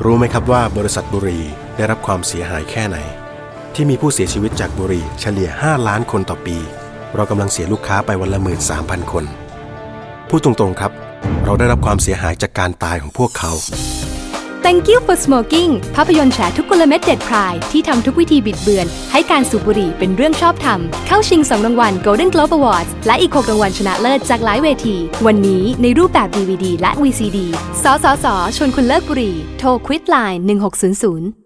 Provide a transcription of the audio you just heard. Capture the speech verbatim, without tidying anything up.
รู้ไหมครับว่าบริษัทบุหรี่ได้รับความเสียหายแค่ไหนที่มีผู้เสียชีวิตจากบุหรี่เฉลี่ยห้าล้านคนต่อปีเรากำลังเสียลูกค้าไปวันละ หนึ่งหมื่นสามพัน คนพูดตรงๆครับเราได้รับความเสียหายจากการตายของพวกเขา Thank you for smoking ภาพยนตร์แฉทุกกลเม็ดเด็ดพรายที่ทำทุกวิธีบิดเบือนให้การสูบบุหรี่เป็นเรื่องชอบธรรมเข้าชิงสองรางวัล Golden Globe Awards และอีกหกรางวัลชนะเลิศจากหลายเวทีวันนี้ในรูปแบบ ดี วี ดี และ วี ซี ดี สสสชวนคุณเลิกบุหรี่โทร Quit Line หนึ่งหกศูนย์ศูนย์